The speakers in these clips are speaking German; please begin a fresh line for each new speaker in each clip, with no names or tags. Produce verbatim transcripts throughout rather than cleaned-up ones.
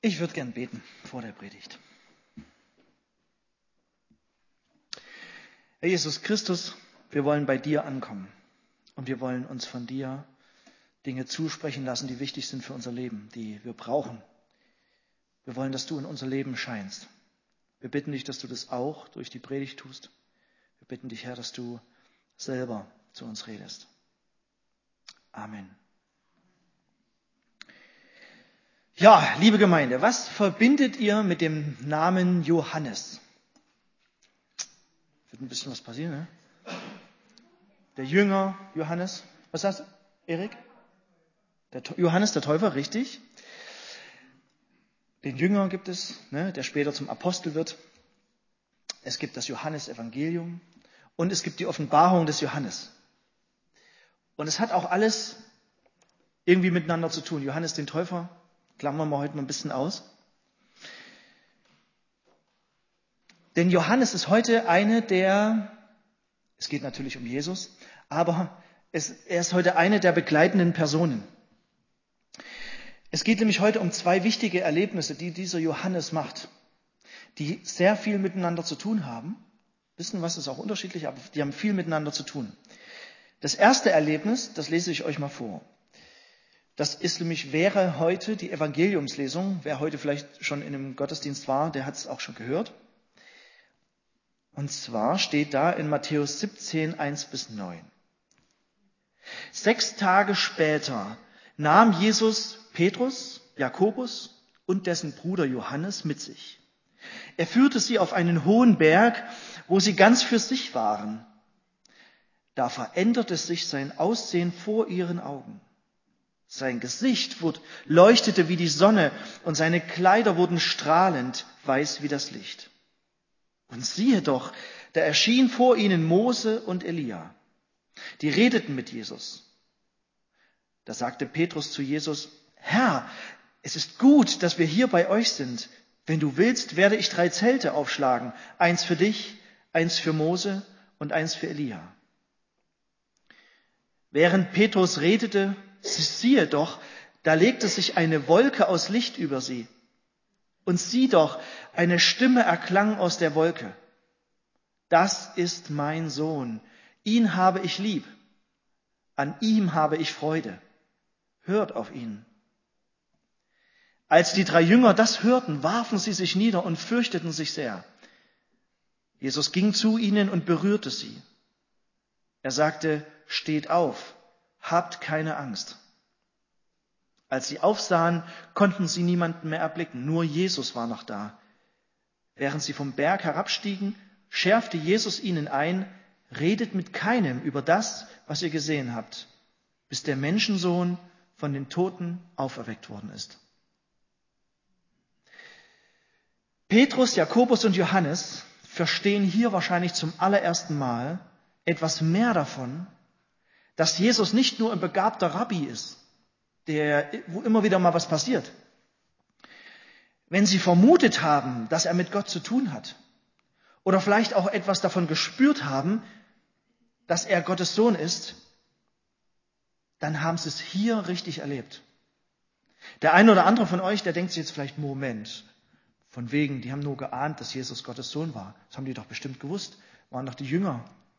Ich würde gern beten vor der Predigt. Herr Jesus Christus, wir wollen bei dir ankommen und wir wollen uns von dir Dinge zusprechen lassen, die wichtig sind für unser Leben, die wir brauchen. Wir wollen, dass du in unser Leben scheinst. Wir bitten dich, dass du das auch durch die Predigt tust. Wir bitten dich, Herr, dass du selber zu uns redest. Amen. Ja, liebe Gemeinde, was verbindet ihr mit dem Namen Johannes? Wird ein bisschen was passieren, ne? Der Jünger Johannes. Was sagst du, Erik? Der Johannes der Täufer, richtig. Den Jünger gibt es, ne, der später zum Apostel wird. Es gibt das Johannesevangelium und es gibt die Offenbarung des Johannes. Und es hat auch alles irgendwie miteinander zu tun. Johannes den Täufer klammern wir heute mal ein bisschen aus. Denn Johannes ist heute eine der, es geht natürlich um Jesus, aber es, er ist heute eine der begleitenden Personen. Es geht nämlich heute um zwei wichtige Erlebnisse, die dieser Johannes macht, die sehr viel miteinander zu tun haben. Wissen was, ist auch unterschiedlich, aber die haben viel miteinander zu tun. Das erste Erlebnis, das lese ich euch mal vor. Das ist nämlich, wäre heute die Evangeliumslesung. Wer heute vielleicht schon in einem Gottesdienst war, der hat es auch schon gehört. Und zwar steht da in Matthäus siebzehn, eins bis neun. Sechs Tage später nahm Jesus Petrus, Jakobus und dessen Bruder Johannes mit sich. Er führte sie auf einen hohen Berg, wo sie ganz für sich waren. Da veränderte sich sein Aussehen vor ihren Augen. Sein Gesicht wurde, leuchtete wie die Sonne und seine Kleider wurden strahlend weiß wie das Licht. Und siehe doch, da erschien vor ihnen Mose und Elia. Die redeten mit Jesus. Da sagte Petrus zu Jesus: Herr, es ist gut, dass wir hier bei euch sind. Wenn du willst, werde ich drei Zelte aufschlagen. Eins für dich, eins für Mose und eins für Elia. Während Petrus redete, siehe doch, da legte sich eine Wolke aus Licht über sie. Und sieh doch, eine Stimme erklang aus der Wolke. Das ist mein Sohn, ihn habe ich lieb, an ihm habe ich Freude. Hört auf ihn. Als die drei Jünger das hörten, warfen sie sich nieder und fürchteten sich sehr. Jesus ging zu ihnen und berührte sie. Er sagte: Steht auf, habt keine Angst. Als sie aufsahen, konnten sie niemanden mehr erblicken, nur Jesus war noch da. Während sie vom Berg herabstiegen, schärfte Jesus ihnen ein: Redet mit keinem über das, was ihr gesehen habt, bis der Menschensohn von den Toten auferweckt worden ist. Petrus, Jakobus und Johannes verstehen hier wahrscheinlich zum allerersten Mal etwas mehr davon, dass Jesus nicht nur ein begabter Rabbi ist, der, wo immer wieder mal was passiert. Wenn sie vermutet haben, dass er mit Gott zu tun hat, oder vielleicht auch etwas davon gespürt haben, dass er Gottes Sohn ist, dann haben sie es hier richtig erlebt. Der eine oder andere von euch, der denkt sich jetzt vielleicht: Moment, von wegen, die haben nur geahnt, dass Jesus Gottes Sohn war. Das haben die doch bestimmt gewusst, waren doch die Jünger.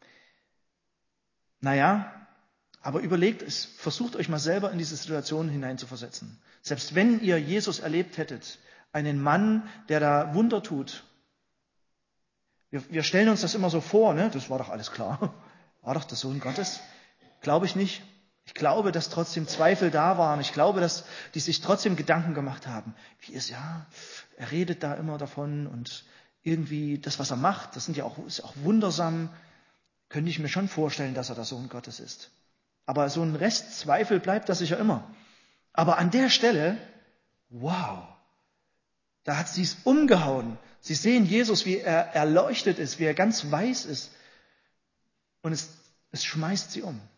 Naja, aber überlegt es, versucht euch mal selber in diese Situation hineinzuversetzen. Selbst wenn ihr Jesus erlebt hättet, einen Mann, der da Wunder tut. Wir, wir stellen uns das immer so vor, ne? Das war doch alles klar. War doch der Sohn Gottes. Glaube ich nicht. Ich glaube, dass trotzdem Zweifel da waren. Ich glaube, dass die sich trotzdem Gedanken gemacht haben. Wie ist ja, er redet da immer davon und irgendwie das, was er macht, das sind ja auch, ist auch wundersam. Könnte ich mir schon vorstellen, dass er der Sohn Gottes ist. Aber so ein Rest Zweifel bleibt das sicher immer. Aber an der Stelle, wow, da hat sie es umgehauen. Sie sehen Jesus, wie er erleuchtet ist, wie er ganz weiß ist. Und es, es schmeißt sie um.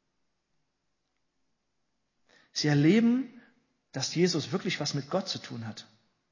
Sie erleben, dass Jesus wirklich was mit Gott zu tun hat.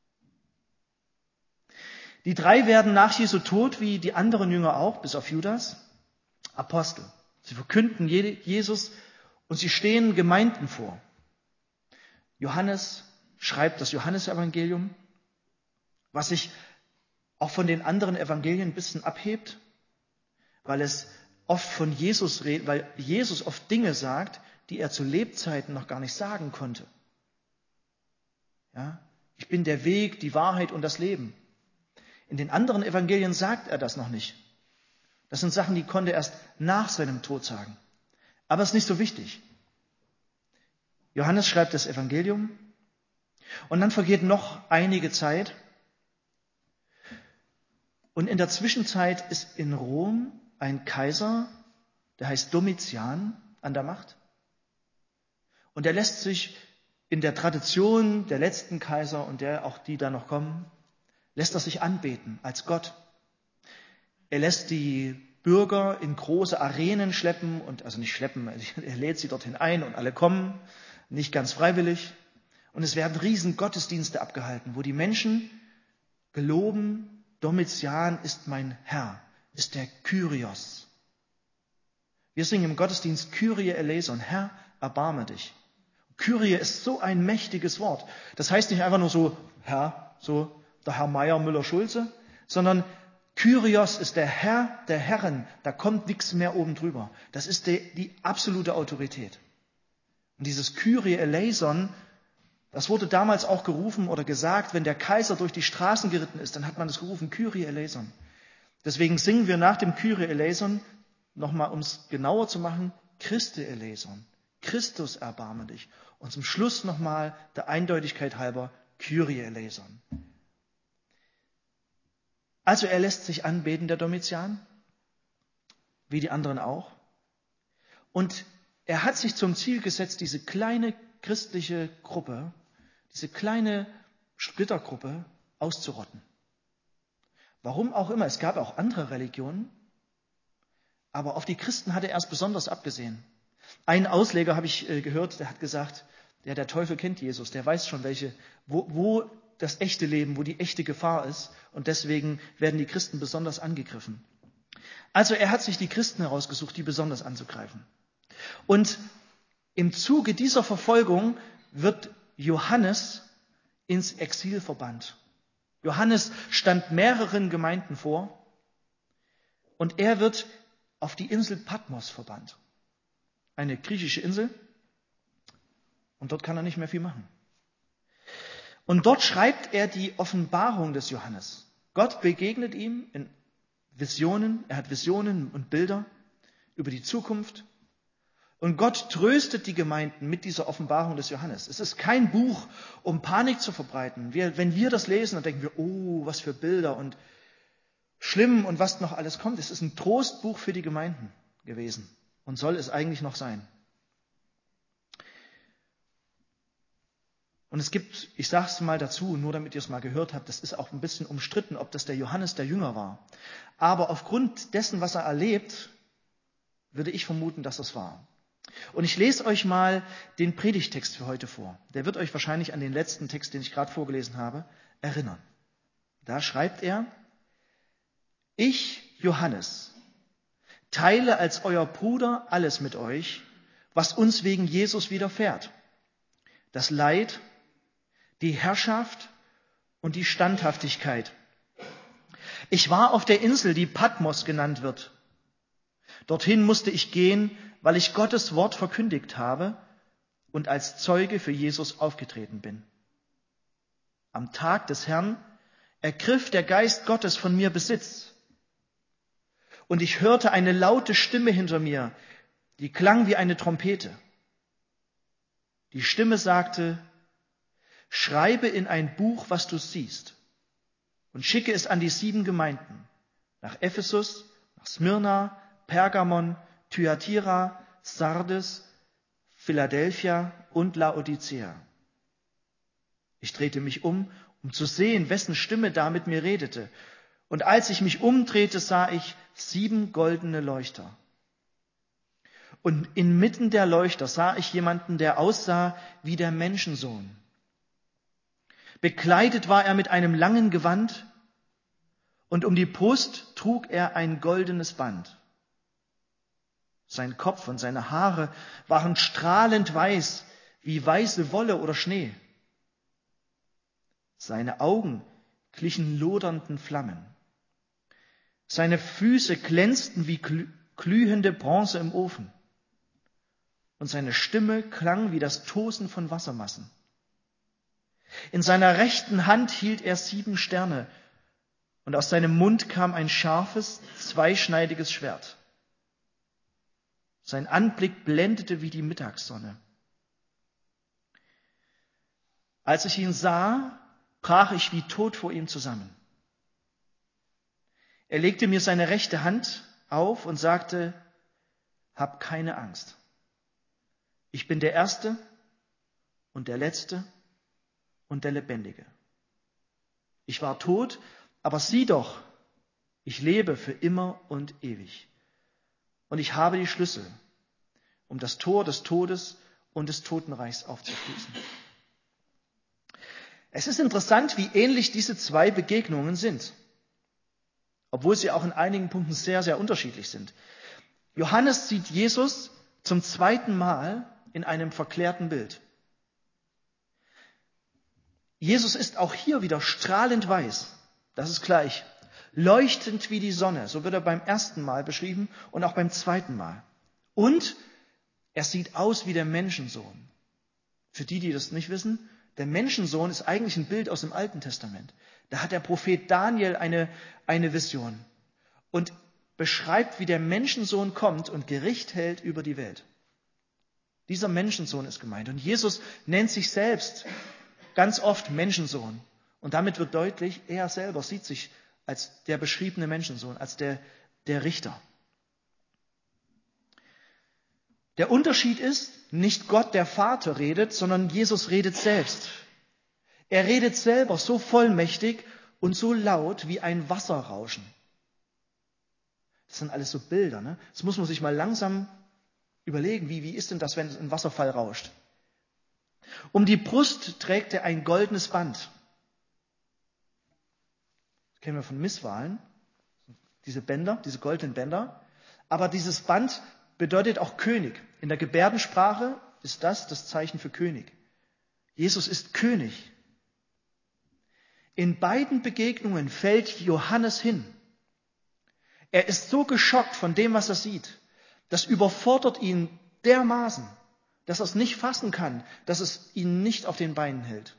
Die drei werden nach Jesu Tod, wie die anderen Jünger auch, bis auf Judas, Apostel. Sie verkünden Jesus und sie stehen Gemeinden vor. Johannes, schreibt das Johannesevangelium, was sich auch von den anderen Evangelien ein bisschen abhebt, weil es oft von Jesus redet, weil Jesus oft Dinge sagt, die er zu Lebzeiten noch gar nicht sagen konnte. Ja? Ich bin der Weg, die Wahrheit und das Leben. In den anderen Evangelien sagt er das noch nicht. Das sind Sachen, die konnte er erst nach seinem Tod sagen. Aber es ist nicht so wichtig. Johannes schreibt das Evangelium und dann vergeht noch einige Zeit. Und in der Zwischenzeit ist in Rom ein Kaiser, der heißt Domitian, an der Macht. Und er lässt sich in der Tradition der letzten Kaiser und der auch die da noch kommen, lässt er sich anbeten als Gott. Er lässt die Bürger in große Arenen schleppen und also nicht schleppen, er lädt sie dorthin ein und alle kommen, nicht ganz freiwillig. Und es werden riesen Gottesdienste abgehalten, wo die Menschen geloben, Domitian ist mein Herr, ist der Kyrios. Wir singen im Gottesdienst Kyrie eleison, Herr, erbarme dich. Kyrie ist so ein mächtiges Wort. Das heißt nicht einfach nur so, Herr, so der Herr Meier, Müller, Schulze, sondern Kyrios ist der Herr der Herren. Da kommt nichts mehr oben drüber. Das ist die, die absolute Autorität. Und dieses Kyrie eleison, das wurde damals auch gerufen oder gesagt, wenn der Kaiser durch die Straßen geritten ist, dann hat man es gerufen, Kyrie eleison. Deswegen singen wir nach dem Kyrie eleison, nochmal um es genauer zu machen, Christe eleison. Christus erbarme dich. Und zum Schluss nochmal der Eindeutigkeit halber Kyrie eleison. Also er lässt sich anbeten, der Domitian, wie die anderen auch. Und er hat sich zum Ziel gesetzt, diese kleine christliche Gruppe, diese kleine Splittergruppe auszurotten. Warum auch immer, es gab auch andere Religionen, aber auf die Christen hatte er es besonders abgesehen. Einen Ausleger habe ich gehört, der hat gesagt, ja, der Teufel kennt Jesus, der weiß schon, welche, wo, wo das echte Leben, wo die echte Gefahr ist. Und deswegen werden die Christen besonders angegriffen. Also er hat sich die Christen herausgesucht, die besonders anzugreifen. Und im Zuge dieser Verfolgung wird Johannes ins Exil verbannt. Johannes stand mehreren Gemeinden vor und er wird auf die Insel Patmos verbannt. Eine griechische Insel. Und dort kann er nicht mehr viel machen. Und dort schreibt er die Offenbarung des Johannes. Gott begegnet ihm in Visionen, er hat Visionen und Bilder über die Zukunft. Und Gott tröstet die Gemeinden mit dieser Offenbarung des Johannes. Es ist kein Buch, um Panik zu verbreiten. Wir, wenn wir das lesen, dann denken wir, oh, was für Bilder und schlimm und was noch alles kommt. Es ist ein Trostbuch für die Gemeinden gewesen und soll es eigentlich noch sein. Und es gibt, ich sage es mal dazu, nur damit ihr es mal gehört habt, das ist auch ein bisschen umstritten, ob das der Johannes der Jünger war. Aber aufgrund dessen, was er erlebt, würde ich vermuten, dass es war. Und ich lese euch mal den Predigtext für heute vor. Der wird euch wahrscheinlich an den letzten Text, den ich gerade vorgelesen habe, erinnern. Da schreibt er, ich, Johannes, teile als euer Bruder alles mit euch, was uns wegen Jesus widerfährt. Das Leid, die Herrschaft und die Standhaftigkeit. Ich war auf der Insel, die Patmos genannt wird. Dorthin musste ich gehen, weil ich Gottes Wort verkündigt habe und als Zeuge für Jesus aufgetreten bin. Am Tag des Herrn ergriff der Geist Gottes von mir Besitz. Und ich hörte eine laute Stimme hinter mir, die klang wie eine Trompete. Die Stimme sagte, schreibe in ein Buch, was du siehst, und schicke es an die sieben Gemeinden, nach Ephesus, nach Smyrna, Pergamon, Thyatira, Sardes, Philadelphia und Laodicea. Ich drehte mich um, um zu sehen, wessen Stimme da mit mir redete. Und als ich mich umdrehte, sah ich sieben goldene Leuchter. Und inmitten der Leuchter sah ich jemanden, der aussah wie der Menschensohn. Bekleidet war er mit einem langen Gewand und um die Brust trug er ein goldenes Band. Sein Kopf und seine Haare waren strahlend weiß, wie weiße Wolle oder Schnee. Seine Augen glichen lodernden Flammen. Seine Füße glänzten wie glühende Bronze im Ofen. Und seine Stimme klang wie das Tosen von Wassermassen. In seiner rechten Hand hielt er sieben Sterne, und aus seinem Mund kam ein scharfes, zweischneidiges Schwert. Sein Anblick blendete wie die Mittagssonne. Als ich ihn sah, brach ich wie tot vor ihm zusammen. Er legte mir seine rechte Hand auf und sagte, hab keine Angst. Ich bin der Erste und der Letzte und der Lebendige. Ich war tot, aber sieh doch, ich lebe für immer und ewig. Und ich habe die Schlüssel, um das Tor des Todes und des Totenreichs aufzuschließen. Es ist interessant, wie ähnlich diese zwei Begegnungen sind, obwohl sie auch in einigen Punkten sehr, sehr unterschiedlich sind. Johannes sieht Jesus zum zweiten Mal in einem verklärten Bild. Jesus ist auch hier wieder strahlend weiß, das ist gleich, leuchtend wie die Sonne, so wird er beim ersten Mal beschrieben und auch beim zweiten Mal. Und er sieht aus wie der Menschensohn. Für die, die das nicht wissen, der Menschensohn ist eigentlich ein Bild aus dem Alten Testament. Da hat der Prophet Daniel eine, eine Vision und beschreibt, wie der Menschensohn kommt und Gericht hält über die Welt. Dieser Menschensohn ist gemeint. Und Jesus nennt sich selbst ganz oft Menschensohn. Und damit wird deutlich, er selber sieht sich als der beschriebene Menschensohn, als der, der Richter. Der Unterschied ist, nicht Gott der Vater redet, sondern Jesus redet selbst. Er redet selber so vollmächtig und so laut wie ein Wasserrauschen. Das sind alles so Bilder, ne? Das muss man sich mal langsam überlegen, wie, wie ist denn das, wenn ein Wasserfall rauscht? Um die Brust trägt er ein goldenes Band. Das kennen wir von Misswahlen, diese Bänder, diese goldenen Bänder. Aber dieses Band bedeutet auch König. In der Gebärdensprache ist das das Zeichen für König. Jesus ist König. In beiden Begegnungen fällt Johannes hin. Er ist so geschockt von dem, was er sieht. Das überfordert ihn dermaßen, dass er es nicht fassen kann, dass es ihn nicht auf den Beinen hält.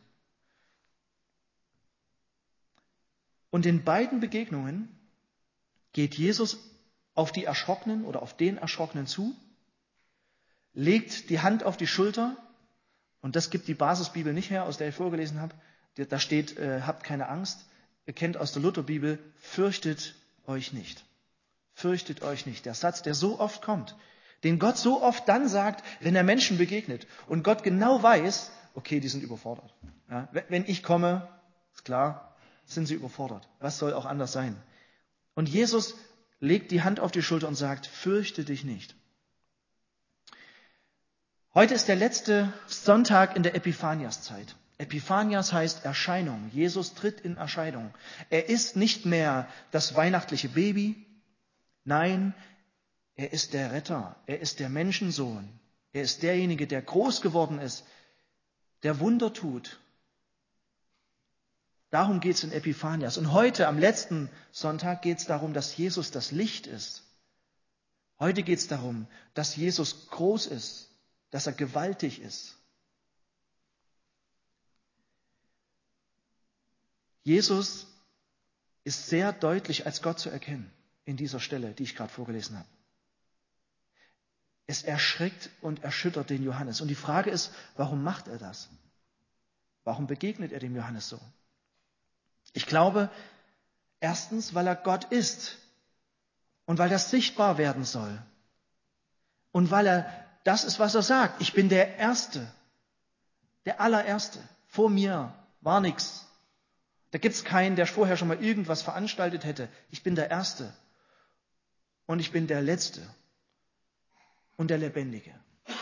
Und in beiden Begegnungen geht Jesus auf die Erschrockenen oder auf den Erschrockenen zu, legt die Hand auf die Schulter, und das gibt die Basisbibel nicht her, aus der ich vorgelesen habe. Da steht, äh, habt keine Angst. Ihr kennt aus der Lutherbibel, fürchtet euch nicht. Fürchtet euch nicht. Der Satz, der so oft kommt, den Gott so oft dann sagt, wenn er Menschen begegnet und Gott genau weiß, okay, die sind überfordert. Ja, wenn ich komme, ist klar, sind sie überfordert. Was soll auch anders sein? Und Jesus legt die Hand auf die Schulter und sagt, fürchte dich nicht. Heute ist der letzte Sonntag in der Epiphaniaszeit. Epiphanias heißt Erscheinung. Jesus tritt in Erscheinung. Er ist nicht mehr das weihnachtliche Baby. Nein, er ist der Retter. Er ist der Menschensohn. Er ist derjenige, der groß geworden ist, der Wunder tut. Darum geht es in Epiphanias. Und heute, am letzten Sonntag, geht es darum, dass Jesus das Licht ist. Heute geht es darum, dass Jesus groß ist, dass er gewaltig ist. Jesus ist sehr deutlich als Gott zu erkennen in dieser Stelle, die ich gerade vorgelesen habe. Es erschreckt und erschüttert den Johannes. Und die Frage ist, warum macht er das? Warum begegnet er dem Johannes so? Ich glaube, erstens, weil er Gott ist und weil das sichtbar werden soll. Und weil er das ist, was er sagt. Ich bin der Erste, der Allererste. Vor mir war nichts. Da gibt es keinen, der vorher schon mal irgendwas veranstaltet hätte. Ich bin der Erste und ich bin der Letzte und der Lebendige.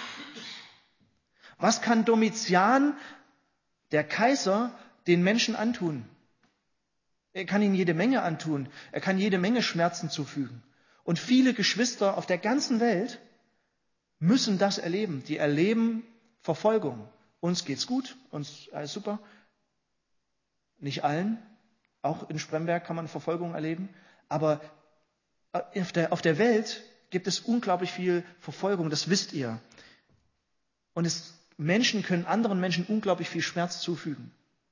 Was kann Domitian, der Kaiser, den Menschen antun? Er kann ihnen jede Menge antun. Er kann jede Menge Schmerzen zufügen. Und viele Geschwister auf der ganzen Welt müssen das erleben. Die erleben Verfolgung. Uns geht's gut, uns alles super. Nicht allen. Auch in Spremberg kann man Verfolgung erleben. Aber auf der, auf der Welt gibt es unglaublich viel Verfolgung, das wisst ihr. Und es, Menschen können anderen Menschen unglaublich viel Schmerz zufügen.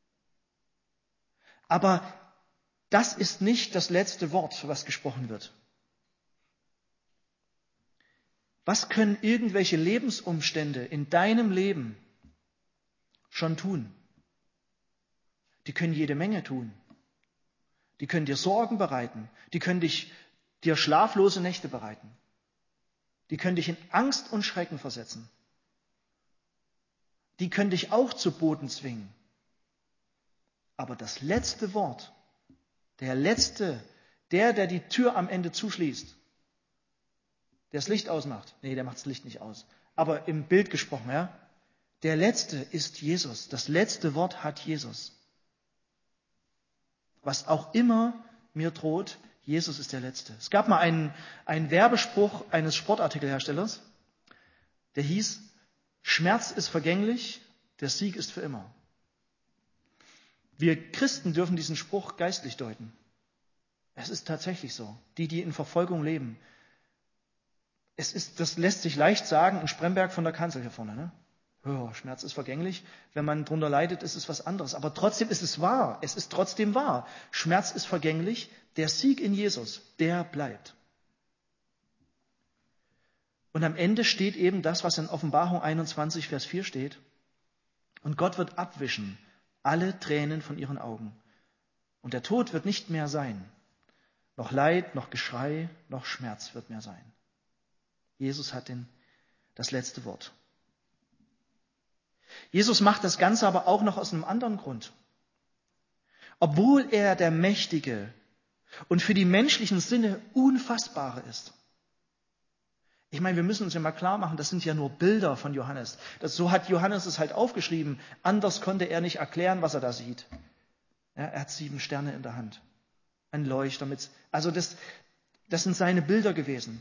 Aber das ist nicht das letzte Wort, was gesprochen wird. Was können irgendwelche Lebensumstände in deinem Leben schon tun? Die können jede Menge tun. Die können dir Sorgen bereiten. Die können dich, dir schlaflose Nächte bereiten. Die können dich in Angst und Schrecken versetzen. Die können dich auch zu Boden zwingen. Aber das letzte Wort, der letzte, der, der die Tür am Ende zuschließt, der das Licht ausmacht, nee, der macht das Licht nicht aus, aber im Bild gesprochen, ja, der letzte ist Jesus. Das letzte Wort hat Jesus. Was auch immer mir droht, Jesus ist der Letzte. Es gab mal einen, einen Werbespruch eines Sportartikelherstellers, der hieß, Schmerz ist vergänglich, der Sieg ist für immer. Wir Christen dürfen diesen Spruch geistlich deuten. Es ist tatsächlich so. Die, die in Verfolgung leben. Es ist, das lässt sich leicht sagen in Spremberg von der Kanzel hier vorne, ne? Oh, Schmerz ist vergänglich. Wenn man drunter leidet, ist es was anderes. Aber trotzdem ist es wahr. Es ist trotzdem wahr. Schmerz ist vergänglich. Der Sieg in Jesus, der bleibt. Und am Ende steht eben das, was in Offenbarung einundzwanzig, Vers vier steht. Und Gott wird abwischen alle Tränen von ihren Augen. Und der Tod wird nicht mehr sein. Noch Leid, noch Geschrei, noch Schmerz wird mehr sein. Jesus hat den, das letzte Wort. Jesus macht das Ganze aber auch noch aus einem anderen Grund. Obwohl er der Mächtige und für die menschlichen Sinne Unfassbare ist. Ich meine, wir müssen uns ja mal klar machen, das sind ja nur Bilder von Johannes. Das, so hat Johannes es halt aufgeschrieben. Anders konnte er nicht erklären, was er da sieht. Ja, er hat sieben Sterne in der Hand. Ein Leuchter mit. Also das, das sind seine Bilder gewesen.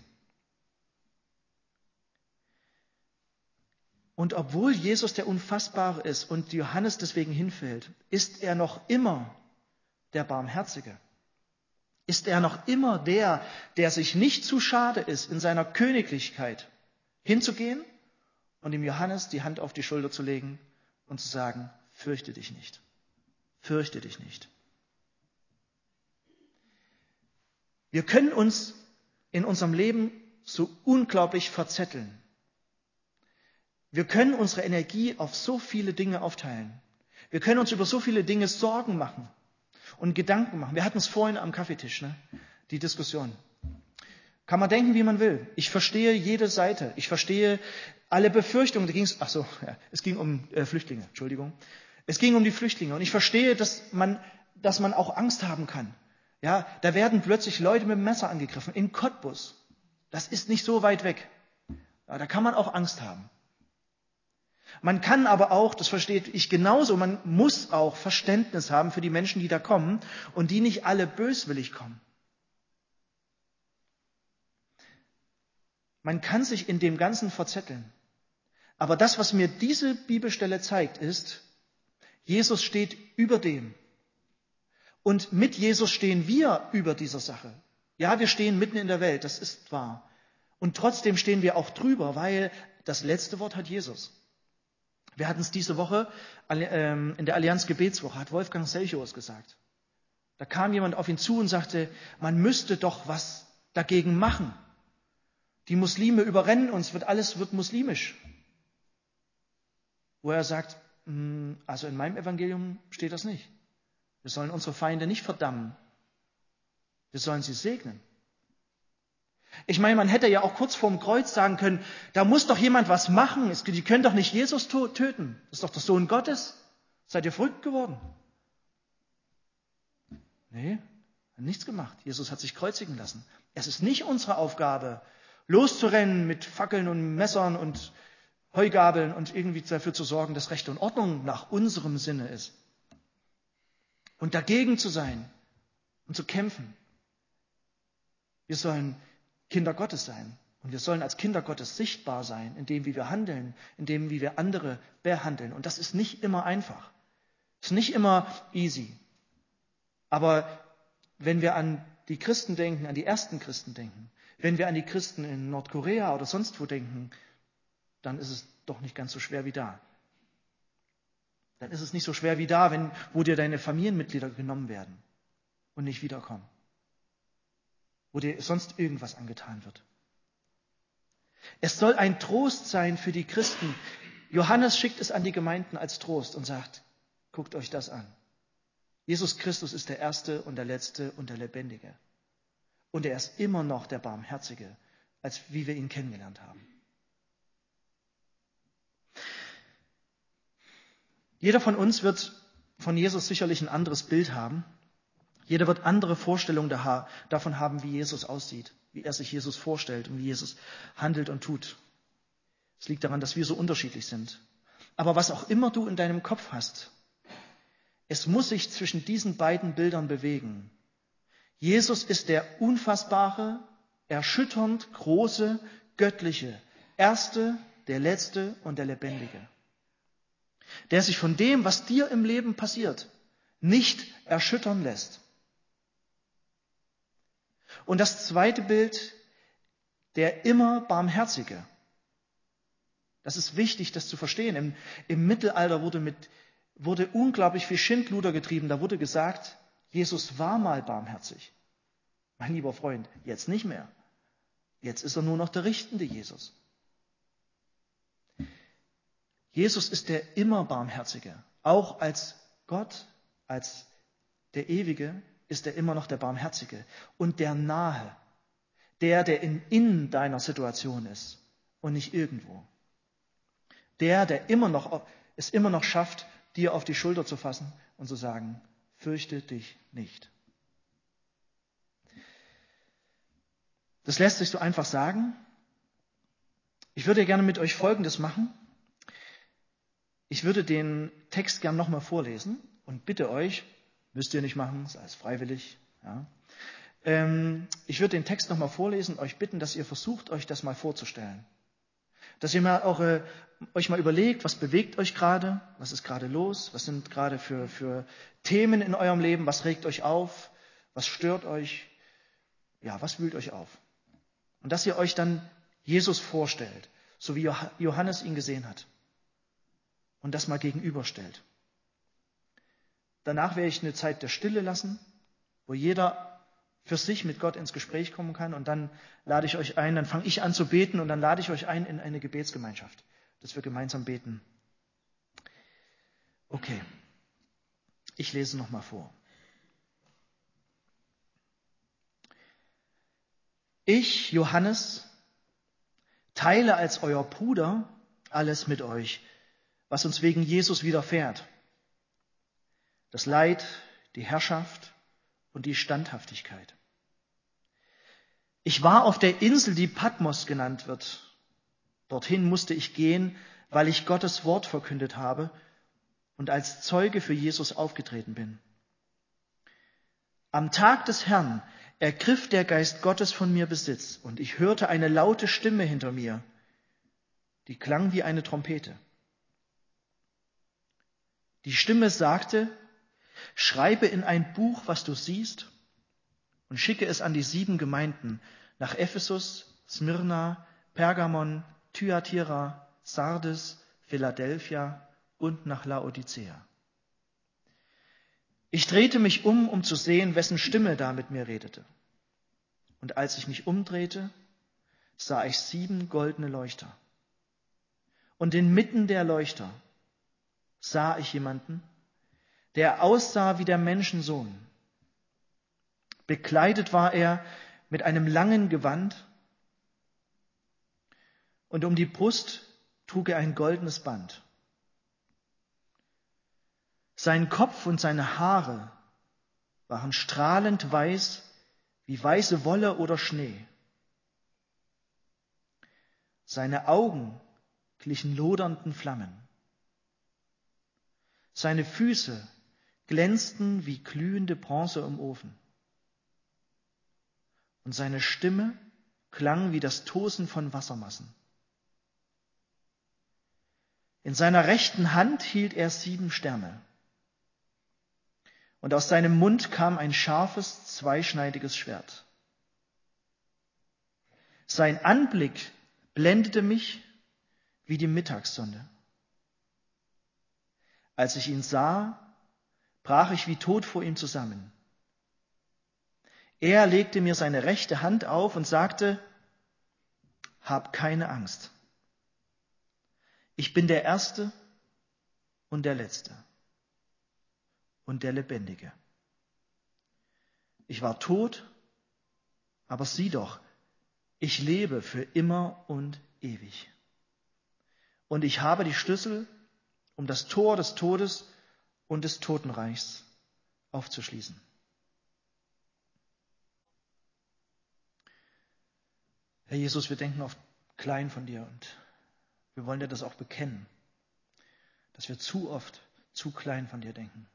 Und obwohl Jesus der Unfassbare ist und Johannes deswegen hinfällt, ist er noch immer der Barmherzige. Ist er noch immer der, der sich nicht zu schade ist, in seiner Königlichkeit hinzugehen und dem Johannes die Hand auf die Schulter zu legen und zu sagen, fürchte dich nicht, fürchte dich nicht. Wir können uns in unserem Leben so unglaublich verzetteln. Wir können unsere Energie auf so viele Dinge aufteilen. Wir können uns über so viele Dinge Sorgen machen und Gedanken machen. Wir hatten es vorhin am Kaffeetisch, ne? Die Diskussion. Kann man denken, wie man will. Ich verstehe jede Seite. Ich verstehe alle Befürchtungen. Da ging's, ach so, ja, es ging um äh, Flüchtlinge. Entschuldigung. Es ging um die Flüchtlinge. Und ich verstehe, dass man, dass man auch Angst haben kann. Ja, da werden plötzlich Leute mit dem Messer angegriffen. In Cottbus. Das ist nicht so weit weg. Ja, da kann man auch Angst haben. Man kann aber auch, das verstehe ich genauso, man muss auch Verständnis haben für die Menschen, die da kommen und die nicht alle böswillig kommen. Man kann sich in dem Ganzen verzetteln. Aber das, was mir diese Bibelstelle zeigt, ist, Jesus steht über dem. Und mit Jesus stehen wir über dieser Sache. Ja, wir stehen mitten in der Welt, das ist wahr. Und trotzdem stehen wir auch drüber, weil das letzte Wort hat Jesus. Wir hatten es diese Woche in der Allianz Gebetswoche, hat Wolfgang Selchows gesagt. Da kam jemand auf ihn zu und sagte, man müsste doch was dagegen machen. Die Muslime überrennen uns, wird alles wird muslimisch. Wo er sagt, also in meinem Evangelium steht das nicht. Wir sollen unsere Feinde nicht verdammen. Wir sollen sie segnen. Ich meine, man hätte ja auch kurz vorm Kreuz sagen können, da muss doch jemand was machen. Die können doch nicht Jesus töten. Das ist doch der Sohn Gottes. Seid ihr verrückt geworden? Nee, hat nichts gemacht. Jesus hat sich kreuzigen lassen. Es ist nicht unsere Aufgabe, loszurennen mit Fackeln und Messern und Heugabeln und irgendwie dafür zu sorgen, dass Recht und Ordnung nach unserem Sinne ist. Und dagegen zu sein und zu kämpfen. Wir sollen Kinder Gottes sein. Und wir sollen als Kinder Gottes sichtbar sein, in dem, wie wir handeln, in dem, wie wir andere behandeln. Und das ist nicht immer einfach. Das ist nicht immer easy. Aber wenn wir an die Christen denken, an die ersten Christen denken, wenn wir an die Christen in Nordkorea oder sonst wo denken, dann ist es doch nicht ganz so schwer wie da. Dann ist es nicht so schwer wie da, wenn, wo dir deine Familienmitglieder genommen werden und nicht wiederkommen. Wo dir sonst irgendwas angetan wird. Es soll ein Trost sein für die Christen. Johannes schickt es an die Gemeinden als Trost und sagt, guckt euch das an. Jesus Christus ist der Erste und der Letzte und der Lebendige. Und er ist immer noch der Barmherzige, als wie wir ihn kennengelernt haben. Jeder von uns wird von Jesus sicherlich ein anderes Bild haben. Jeder wird andere Vorstellungen davon haben, wie Jesus aussieht, wie er sich Jesus vorstellt und wie Jesus handelt und tut. Es liegt daran, dass wir so unterschiedlich sind. Aber was auch immer du in deinem Kopf hast, es muss sich zwischen diesen beiden Bildern bewegen. Jesus ist der unfassbare, erschütternd große, göttliche, Erste, der Letzte und der Lebendige. Der sich von dem, was dir im Leben passiert, nicht erschüttern lässt. Und das zweite Bild, der immer Barmherzige. Das ist wichtig, das zu verstehen. Im, im Mittelalter wurde, mit, wurde unglaublich viel Schindluder getrieben. Da wurde gesagt, Jesus war mal barmherzig. Mein lieber Freund, jetzt nicht mehr. Jetzt ist er nur noch der richtende Jesus. Jesus ist der immer Barmherzige. Auch als Gott, als der Ewige, ist er immer noch der Barmherzige. Und der Nahe, der, der in, in deiner Situation ist und nicht irgendwo. Der, der immer noch, es immer noch schafft, dir auf die Schulter zu fassen und zu sagen, fürchte dich nicht. Das lässt sich so einfach sagen. Ich würde gerne mit euch Folgendes machen. Ich würde den Text gern nochmal vorlesen und bitte euch, müsst ihr nicht machen, ist alles freiwillig. Ja. Ähm, ich würde den Text nochmal vorlesen und euch bitten, dass ihr versucht, euch das mal vorzustellen. Dass ihr mal eure, euch mal überlegt, was bewegt euch gerade, was ist gerade los, was sind gerade für, für Themen in eurem Leben, was regt euch auf, was stört euch, ja, was wühlt euch auf. Und dass ihr euch dann Jesus vorstellt, so wie Johannes ihn gesehen hat. Und das mal gegenüberstellt. Danach werde ich eine Zeit der Stille lassen, wo jeder für sich mit Gott ins Gespräch kommen kann. Und dann lade ich euch ein, dann fange ich an zu beten und dann lade ich euch ein in eine Gebetsgemeinschaft, dass wir gemeinsam beten. Okay, ich lese nochmal vor. Ich, Johannes, teile als euer Bruder alles mit euch, was uns wegen Jesus widerfährt. Das Leid, die Herrschaft und die Standhaftigkeit. Ich war auf der Insel, die Patmos genannt wird. Dorthin musste ich gehen, weil ich Gottes Wort verkündet habe und als Zeuge für Jesus aufgetreten bin. Am Tag des Herrn ergriff der Geist Gottes von mir Besitz und ich hörte eine laute Stimme hinter mir, die klang wie eine Trompete. Die Stimme sagte, schreibe in ein Buch, was du siehst, und schicke es an die sieben Gemeinden, nach Ephesus, Smyrna, Pergamon, Thyatira, Sardes, Philadelphia und nach Laodicea. Ich drehte mich um, um zu sehen, wessen Stimme da mit mir redete. Und als ich mich umdrehte, sah ich sieben goldene Leuchter. Und inmitten der Leuchter sah ich jemanden, der aussah wie der Menschensohn. Bekleidet war er mit einem langen Gewand und um die Brust trug er ein goldenes Band. Sein Kopf und seine Haare waren strahlend weiß wie weiße Wolle oder Schnee. Seine Augen glichen lodernden Flammen. Seine Füße glänzten wie glühende Bronze im Ofen. Und seine Stimme klang wie das Tosen von Wassermassen. In seiner rechten Hand hielt er sieben Sterne. Und aus seinem Mund kam ein scharfes, zweischneidiges Schwert. Sein Anblick blendete mich wie die Mittagssonne. Als ich ihn sah, brach ich wie tot vor ihm zusammen. Er legte mir seine rechte Hand auf und sagte, hab keine Angst. Ich bin der Erste und der Letzte und der Lebendige. Ich war tot, aber sieh doch, ich lebe für immer und ewig. Und ich habe die Schlüssel, um das Tor des Todes und des Totenreichs aufzuschließen. Herr Jesus, wir denken oft klein von dir und wir wollen dir das auch bekennen, dass wir zu oft zu klein von dir denken.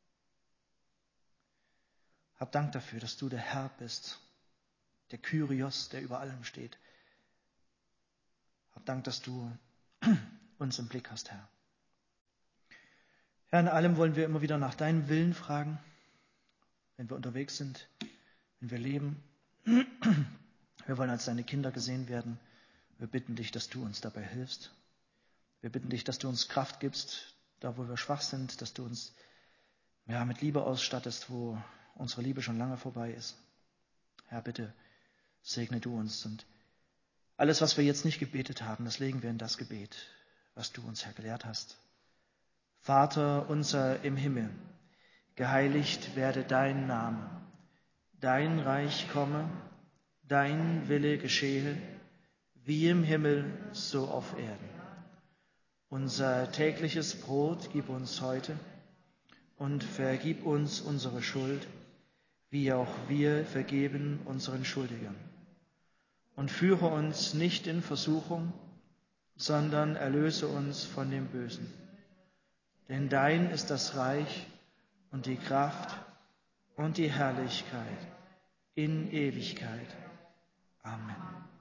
Hab Dank dafür, dass du der Herr bist, der Kyrios, der über allem steht. Hab Dank, dass du uns im Blick hast, Herr. Herr, in allem wollen wir immer wieder nach deinem Willen fragen, wenn wir unterwegs sind, wenn wir leben. Wir wollen als deine Kinder gesehen werden. Wir bitten dich, dass du uns dabei hilfst. Wir bitten dich, dass du uns Kraft gibst, da wo wir schwach sind, dass du uns ja, mit Liebe ausstattest, wo unsere Liebe schon lange vorbei ist. Herr, bitte segne du uns. Und alles, was wir jetzt nicht gebetet haben, das legen wir in das Gebet, was du uns, Herr, gelehrt hast. Vater unser im Himmel, geheiligt werde dein Name. Dein Reich komme, dein Wille geschehe, wie im Himmel, so auf Erden. Unser tägliches Brot gib uns heute und vergib uns unsere Schuld, wie auch wir vergeben unseren Schuldigern. Und führe uns nicht in Versuchung, sondern erlöse uns von dem Bösen. Denn dein ist das Reich und die Kraft und die Herrlichkeit in Ewigkeit. Amen.